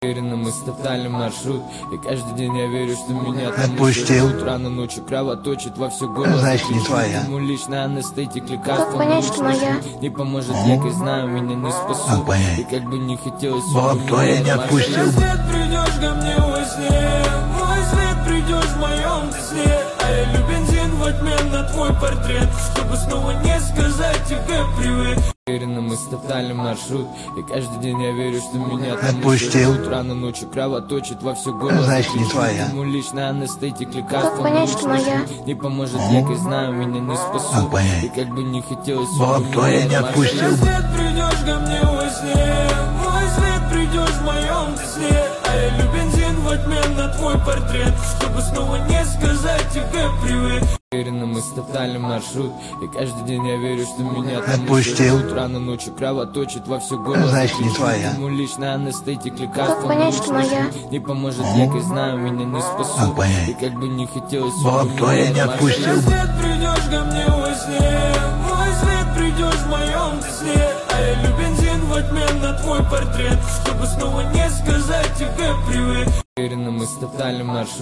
Уверенно мы стоптали маршрут, и каждый день я верю, что меня там отпустил. Рано ночью кровоточит во все горло. Значит, не твоя. Ему лично анестетик, лекарство. Как понять, что моя? Не поможет, я как знаю, меня не спасут. Как понять? И как бы не хотелось, Бог твоя не отпустил. Мой свет придешь ко мне во сне, мой свет придешь в моем сне. А я люблю бензин в обмен на твой портрет, чтобы снова не сказать тебе привет. Уверенно мы стоптали маршрут, и каждый день я верю, что меня там отпустил. Рано ночью кровоточит во все горло. Значит, не твоя. Ему лично анестетик, лекарство. Как понять, что моя? Не поможет, я как знаю, меня не спасут. Как понять? И как бы не хотелось, Бог твоя не отпустил. Мой свет придешь ко мне во сне, мой свет придешь в моем сне. А я люблю бензин в обмен на твой портрет, чтобы снова не сказать тебе привет. Уверенно мы стоптали маршрут, и каждый день я верю, что меня там отпустил. Рано ночью кровоточит во все горло. Значит, не твоя. Ему лично анестетик, лекарство. Как понять, что моя? Не поможет, я как знаю, меня не спасут. Как понять? И как бы не хотелось, Бог твоя не отпустил. Мой свет придешь ко мне во сне, мой свет придешь в моем сне. А я люблю бензин в обмен на твой портрет, чтобы снова не сказать тебе привет. Уверенно мы стоптали маршрут.